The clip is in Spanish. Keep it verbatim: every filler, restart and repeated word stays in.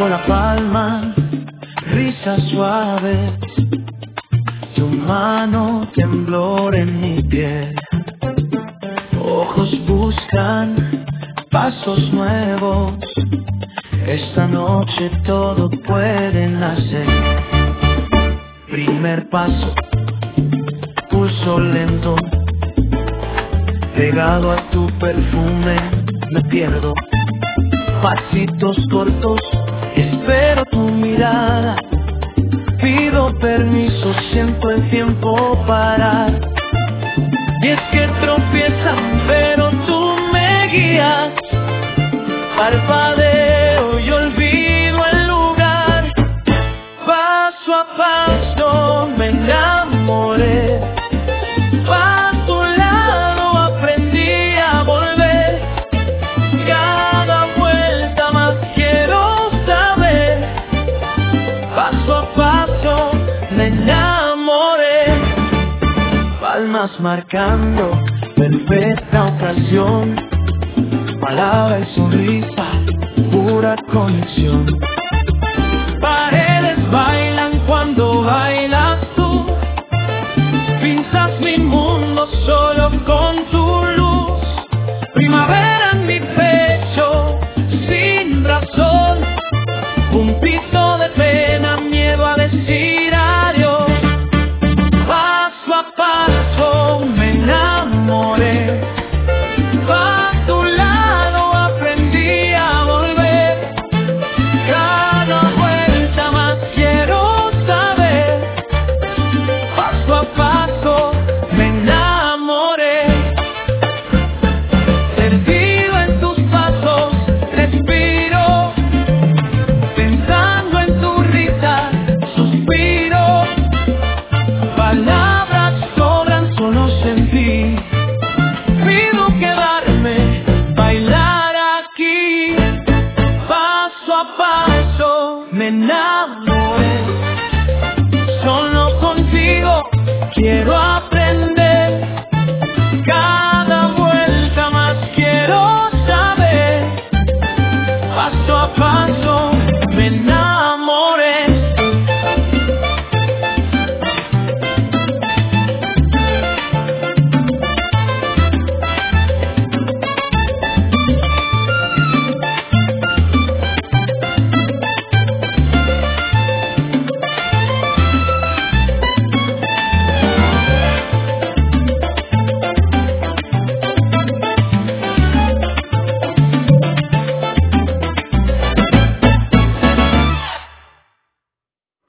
la palma, risas suaves, tu mano, temblor en mi piel. Ojos buscan pasos nuevos, esta noche todo puede nacer. Primer paso, pulso lento, pegado a tu perfume me pierdo. Pasitos cortos, espero tu mirada, pido permiso, siento el tiempo parar. Y es que tropiezan, pero tú me guías, parpadeo y olvido el lugar. Paso a paso me enamoré, a tu lado aprendí a volver. Cada vuelta más quiero saber, paso a paso me enamoré. Palmas marcando perfecta ocasión, palabra y sonrisa, pura conexión. Paredes bailan cuando bailas tú, pintas mi mundo solo con tu luz. Primavera en mi pecho, sin razón, un pito de pena, miedo a decir adiós. Paso a paso me enamoré, a tu lado aprendí a volver. Cada vuelta más quiero saber, paso a paso me enamoré. Perdido en tus pasos, respiro, pensando en tu risa, suspiro. Palabras sobran, solo sentí, pido quedarme, bailar aquí. Paso a paso me enamoré, solo contigo quiero aprender.